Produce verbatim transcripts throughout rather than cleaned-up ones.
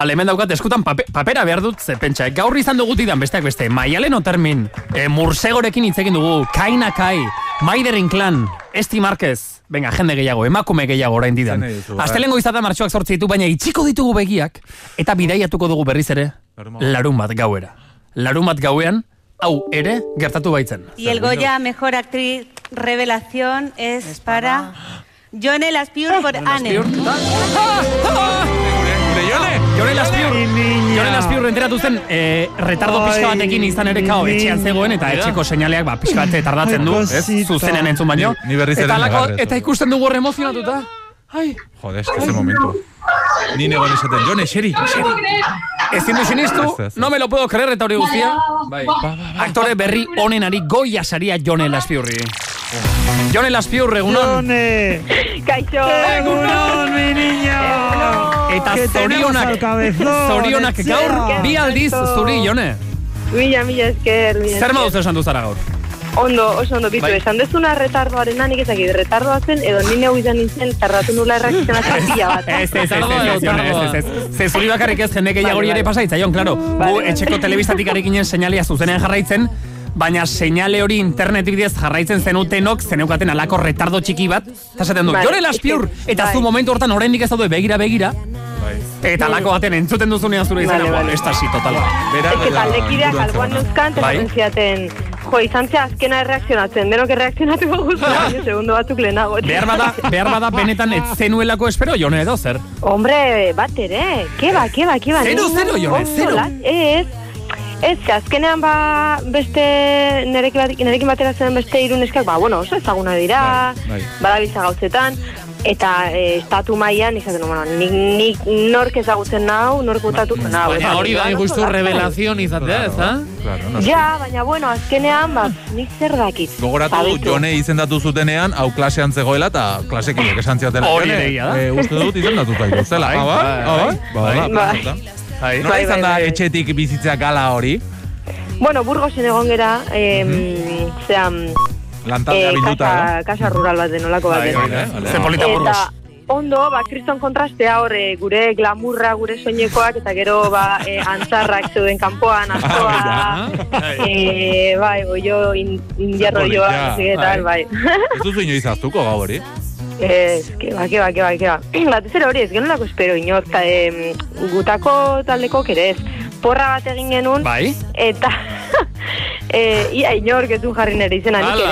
Hemen daukat eskutan pape, papera behar dut, ze pentsa, gaur izan dugutidan besteak beste, Maialen Otermin, e, Mursegorekin hitz egin dugu, Kaina Kai, Maiderin Klan, Esti Marquez, venga, jende gehiago, emakume gehiago orain didan. Astelengo izata martxoak sortzi ditu, baina itxiko ditugu begiak, eta bidaiatuko dugu berriz ere, larun bat gauera. Larun bat gauean, hau ere gertatu baitzen. Y el Goya Mejor Actriz Revelación es, es para Jone Laspiur por Anne. Jone Laspiur, Jone Laspiur enteratu zen eh, retardo pixka batekin izan ere kao etxean zegoen eta etxeko seinaleak ba, pixka bate tardatzen du, ez? Zuzenean entzun baino. Ni, ni eta, lako, eta ikusten dugu hor emozionatuta. Ai. Joder, es que ese momento. Ni negoen esaten, Jone, xeri, xeri. Ezin du sinistu, no me lo puedo creer eta hori guztia. Bai. Aktore berri onenari Goya saria Jone Laspiurri. Jone Laspiur, egunon. Jone. Kaixo. Egunon, mi niño. Eta zorionak, zorionak gaur, bi aldiz zuri, Jone. Mila, mila esker. Zer moduz esan duzara gaur? Ondo, oso ondo, bitu, esan dezuna retardoaren nanik ezakit, retardoa zen, edo nine hau izan nintzen, tardatu nula errakizena zapilla bat. Ez, ez, ez, ez, ez, ez, ze zuri bakarrik ez jende gehiagori ere pasaitza, Jon, klaro, gu etxeko telebistatik arekinen seinalea zuzenean jarraitzen, baina seinale hori internet bidez jarraitzen zenutenok, zeneukaten alako retardo txiki bat, eta esaten du, Jone Laspiur, eta zu momentu hortan oraindik ez daude begira begira, eta alako baten entzuten duzunean zure izan, estasi, total. Ez que taldekideak alboan neuzkan, eta ziaten, jo, izan zea azkena erreakzionatzen, denok erreakzionatu guztia, segundo batzuk lehenago. Behar bada, behar bada benetan ez zenuelako espero, Jone, edo zer? Hombre, bat ere, keba, keba, keba. Zero, zero, Jone, zero. Ez, ez, azkenean ba, beste, nerekin batera zen beste iruneskak, ba, bueno, oso ezaguna dira, badabiltza gauzetan, eta e, estatu mailan izaten, bueno, nik, nik nork ezagutzen nau, nork gutatuko nau. Baina hori da ikustu revelazion izatea, ez da? Ja, baina, bueno, azkenean, ba, nik zer dakit. Gogoratu, Jone izendatu zutenean, hau klasean zegoela, eta klasekinek esan ziatela. Hori egia da. Uste dut izendatuta ikustela. Nola izan da etxetik bizitzea gala hori? Bueno, Burgosen egon gera, zean... Lantaldea bilduta, eh? Kasa rural bat denolako bat. Ze polita Burgos. Eta ondo, ba, kriston kontrastea hor, gure glamurra, gure soinekoak, eta gero, ba, e, antzarrak zeuden kanpoan, askoa, e, bai, oio, india rolloa, tal, bai. Ez duzu inoiz aztuko gau hori? Ez, keba, keba, keba, keba. Batez ere hori, ez genolako espero inor, ta, e, gutako taldeko ere ez. Porra bat egin genuen, bai? Eta... Eh, ia inor getu jarri nere izena nik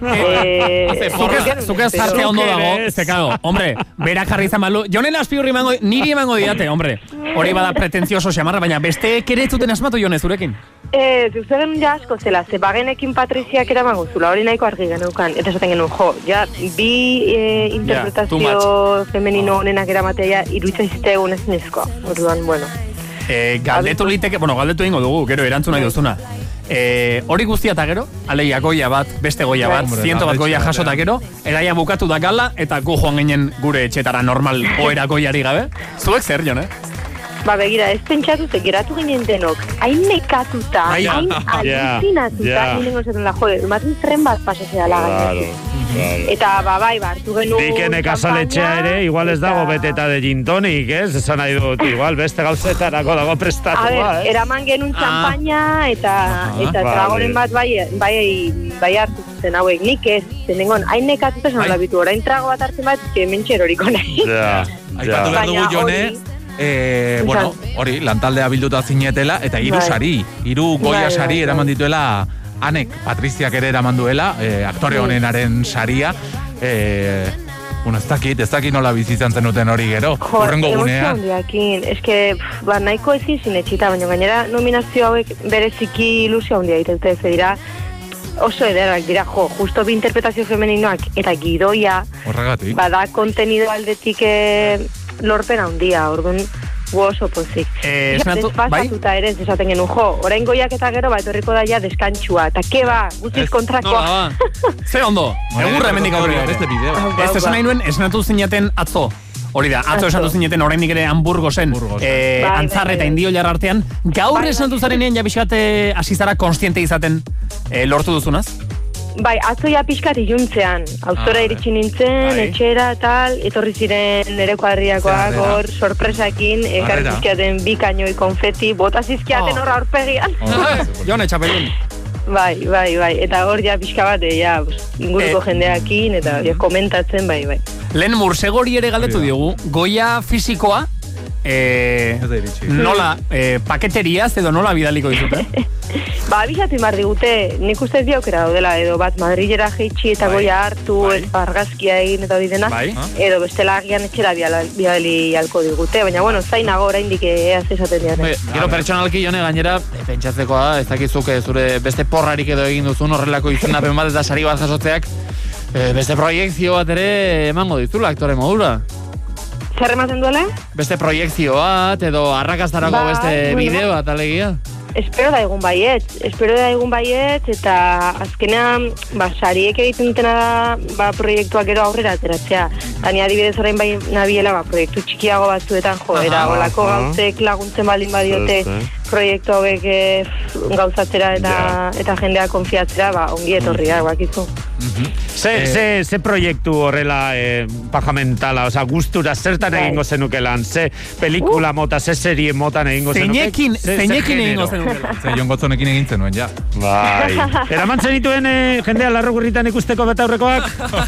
ere. Zuke zartea ondo dago, ze kago. Hombre, berak jarri izan balu. Jone Laspiurri emango, niri emango diate, hombre. Hori bada pretentzioso xamarra, baina beste ere zuten asmatu, Jone, zurekin? Eh, zuzeren ja asko zela, ze bagenekin Patriziak eramango zula, hori nahiko argi geneukan. Eta esaten genuen, jo, ja, bi eh, interpretazio femenino honenak eramatea iruitza izite egun ez nezkoa. Orduan, bueno. Eh, galdetu liteke, bueno, galdetu ingo dugu, gero erantzuna duzuna. Eh, hori guztia eta gero, aleia goia bat, beste goia bat, ziento bat goia jasota gero, eraia bukatu da gala, eta gu joan ginen gure etxetara normal oera goiari gabe. Zuek zer, Jone? Ba, begira, ez pentsatu ze geratu ginen denok, hain nekatuta, hain aluzinatuta, nire gozaten la jode, ematen tren bat pasazea laga. Eta, ba, bai, bartu genuen... Dikenek asaletxea ere, igual ez dago beteta de gin tonic, ez? Esan nahi dut, igual, beste gauzetarako dago prestatua, eh? A ber, eraman genuen txampaina, eta eta tragoren bat bai, bai, bai hartu zen hauek, nik ez, zenengon, hain nekatuta esan labitu, orain trago bat hartzen bat, que mentxer horiko nahi. Ja, ja. Behar dugu, Jone, eh, bueno, hori, lantaldea bilduta zinetela, eta hiru sari, hiru goia sari eraman dituela... Anek, Patriziak ere eraman duela, eh, aktore honenaren saria. Eh, bueno, ez dakit, ez dakit nola bizitzan zenuten hori gero. Horrengo gunean. Ez que, ba, nahiko ezin zinetxita, baina gainera nominazio hauek bereziki ilusio handia egiten ez dira. Oso ederrak dira, jo, justo bi interpretazio femeninoak eta gidoia. Horregatik. Bada kontenido aldetik eh, lorpen handia, orduan... oso pozik. Eh, esnatu, bai? Ere ez esaten genuen, jo, orain goiak eta gero, bat horriko daia deskantxua. Eta ke ba, guztiz kontrakoa. No, ba. Ze ondo, egurra hemendik aurrera. Beste bideo. Ez esan nahi nuen, esnatu zinaten atzo. Hori da, atzo esnatu zineten oraindik ere Hamburgosen, eh, antzar eta indio jarra artean. Gaur esnatu zarenean, jabixat, asizara konstiente izaten eh, lortu duzunaz? bai, atzoia pixkat iluntzean. Auzora Ah, iritsi nintzen, Bai. etxera, tal, etorri ziren nire kuadriakoak, Zerrera. hor, sorpresakin, ekarri Harrera. zizkiaten bi kainoi konfeti, bota zizkiaten Oh. horra aurpegian. Jone, txapelun. Bai, bai, bai, eta hor ja pixka bat, eh, ja, pues, inguruko Eh. jendeakin, eta ja, komentatzen, bai, bai. Lehen mursegori ere galdetu Hori da. diogu, goia fisikoa, eh, Ez da iritsi. nola, eh, paketeriaz edo nola bidaliko dizute? Ba, abisatu imar digute, nik uste ez aukera daudela, edo bat Madrilera jeitsi eta Bai, goia hartu, bai. eta argazkia egin eta hori dena, Bai. edo bestela agian etxera biala- bidali halko digute, baina bueno, zainago oraindik eaz esaten diaren. Bai, Gero pertsonalki Jone gainera, e, pentsatzekoa da, ez dakizuk eh, zure beste porrarik edo egin duzun horrelako izendapen bat eta sari bat jasotzeak, eh, beste proiektzio bat ere emango dizula aktore modura. Zer ematen duela? Beste proiektzio bat edo arrakastarako Bai, beste bueno. bideo bat alegia. Espero da egun baiet, espero da egun baiet, eta azkenean, ba, sariek egiten dutena da, ba, proiektuak gero aurrera ateratzea. Tani adibidez orain bai nabiela, ba, proiektu txikiago batzuetan, jo, era, Aha, olako aha. gauzek laguntzen baldin badiote, Este. proiektu hauek eh, gauzatzera eta, eta jendea konfiatzera, ba, ongi etorria, bakizu. Ze, Eh, ze, ze proiektu horrela eh, pajamentala, oza, gustura zertan Bai. egingo zenukelan, ze pelikula mota, ze serie motan egingo zenuke? Zeinekin, Ze- ze zeinekin egingo genero? zenukela. Ze Jon Gotzonekin egin zenuen, ja. Bai. Eraman zenituen eh, jendea larrogurritan ikusteko betaurrekoak?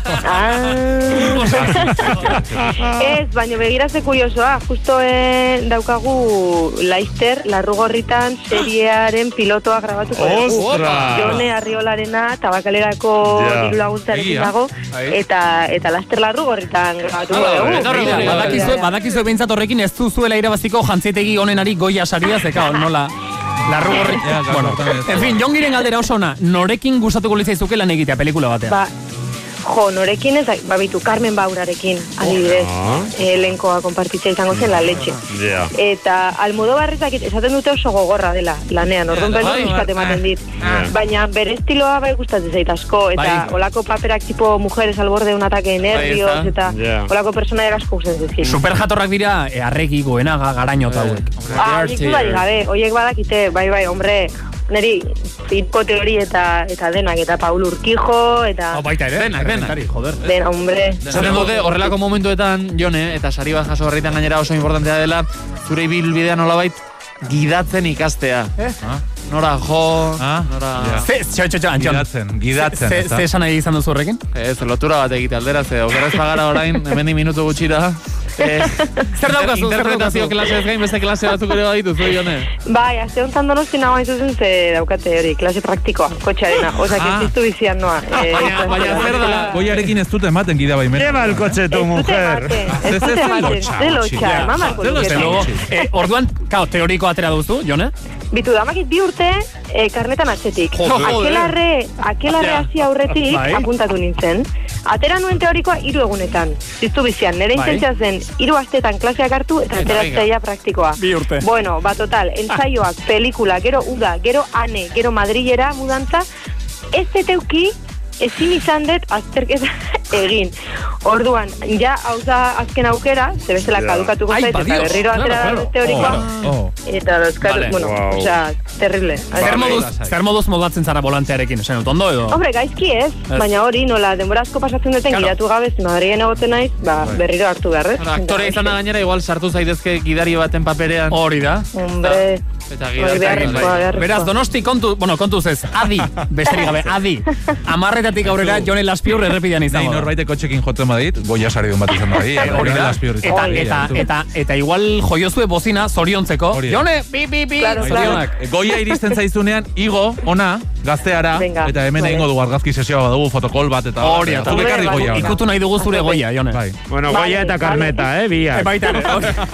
Ah, ez, baina begiratze kuriosoa, justo eh, daukagu Laister, larrugorritan seriearen pilotoa grabatuko dugu. Ostras! Jone Arriolarena, tabakalerako Ja. diru laguntzarekin Egia. dago, Bai. eta, eta Laster larrugorritan grabatuko Hala, dugu. eta horrela, Begira, badakizue, badakizue behintzat horrekin ez duzuela irabaziko jantzietegi honenari goia saria zeka, nola, larrugorri. Ja, gaur Bueno, hortan ez. en fin, Jongiren galdera oso ona, norekin gustatuko litzaizuke lan egitea pelikula batean? Ba, jo, norekin ez, ba, bitu, Carmen Baurarekin, adibidez, Ah. elenkoa konpartitzea izango zen la leche. Ja. Eta Almodobarretak esaten dute oso gogorra dela lanean, orduan Ja, beldu bai. pixkat ematen dit. Ah. Baina bere estiloa bai gustatzen zait asko, eta Bai. olako paperak tipo mujeres al borde de un ataque de nervios, Bai, ez eta Ja. olako personaia asko gustatzen zizkin. Super jatorrak dira, e, arregi, goenaga, garaño eta hauek. Ah, horiek dudari gabe, horiek badakite, bai, bai, hombre, neri, Filko teori eta eta denak, eta Paul Urquijo, eta Oh, baita ere, Denak, denak. Errentari, joder. den, hombre. Esaten dute, horrelako momentuetan, Jone, eta sari bat jaso horretan gainera oso importantea dela, zure ibilbidea nolabait gidatzen ikastea. Ah, Nora jo, Ah, nora... ja. Ze, txo, txo, txo, Antxon. Gidatzen, gidatzen, Ze, ezta? ze esan nahi izan duzu horrekin? Ez, lotura bat egite aldera, ze okeraz pagara orain, hemen minutu gutxira. Eh, zer daukazu, zer Interpretazio daukazu? klase ez gain, beste klase batzuk ere baditu, zu, Jone? Bai, aste honetan donosti nagoa zuzen ze daukate hori, klase praktikoa, kotxearena, osak Ah. ez ditu bizian noa. Eh, Baina, baina zer da, goiarekin ez dute ematen gida baimena. Lleva el coche tu Ez dute mujer. ematen, Ze- ez ze- dute ze ematen, lotxa, ze gutxi. lotxa, Ja. eman barko Ze lotxa, lukete. Luego, gutxi. eh, orduan, kao, teoriko atera duzu, Jone? Bitu, damakit bi urte, eh, karnetan atzetik. Joder. Akelarre, akelarre Ja. hasi aurretik, Bai. apuntatu nintzen. Atera nuen teorikoa hiru egunetan. Ziztu bizian, nire Bai. intentzia zen hiru astetan klaseak hartu eta Eta ateratzea praktikoa. Bi urte. Bueno, ba total, ensaioak, pelikula, gero uda, gero ane, gero Madrilera mudantza, ez deteuki, ezin izan dut azterketa egin. Orduan, ja, hau da azken aukera, ze bestela Ja. kadukatuko Ai, zait, ba, eta Dios, berriro claro, atera claro. da teorikoa. Oh, oh. Eta dauzkat, Vale. bueno, Wow. osea, terrible. Zer moduz, lasai. zer moduz moldatzen zara volantearekin, esan dut, ondo edo? Hombre, gaizki ez, Ez. baina hori nola denbora asko pasatzen duten Claro. gidatu gabe, Madrilen egoten naiz, ba, berriro hartu behar, ez? Aktore izan da gainera, igual sartu zaitezke gidari baten paperean. Hori da. Hombre, Eta hori gidari. beharrezkoa, beharrezkoa. Beraz, Donosti kontu, bueno, kontuz ez, adi, besterik gabe, adi. Amarretatik aurrera, Jone Laspiur errepidean Nahi izango. da. norbaitek kotxekin jotzen badit, goia saridun bat izan da. Hori da. Eta, Hori. eta, eta, eta igual joiozue bozina zoriontzeko. Hori da. Jone, bi, bi, bi, Claro, zorionak. Goia iristen zaizunean, igo, ona, gazteara, Venga, eta hemen vale. egingo dugu argazki sesioa badugu, fotokol bat, eta Hori, eta zuk ekarri Hombre, goia ona. Ikutu nahi dugu zure goia, Jone. Bai. Bueno, Vale, goia eta vale. karneta, eh, biak. E, baita ere.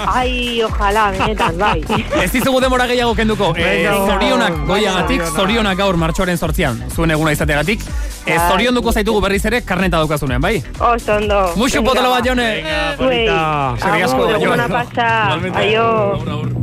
Ai, ojalá, benetan, bai. Ez dizugu demora gehiago kenduko. E, Venga, zorionak venga. goiagatik, zorionak gaur martxoaren sortzian. Zuen eguna izategatik. E, Bai. zorion duko zaitugu berriz ere, karneta daukazunean, bai? Oso ondo. Muxu Venga, potolo bat, ba. Jone. Venga, Zuei, bonita. Eskerrik asko, agur, Jone. eguna pasa, Igualmente. aio. Agur, agur.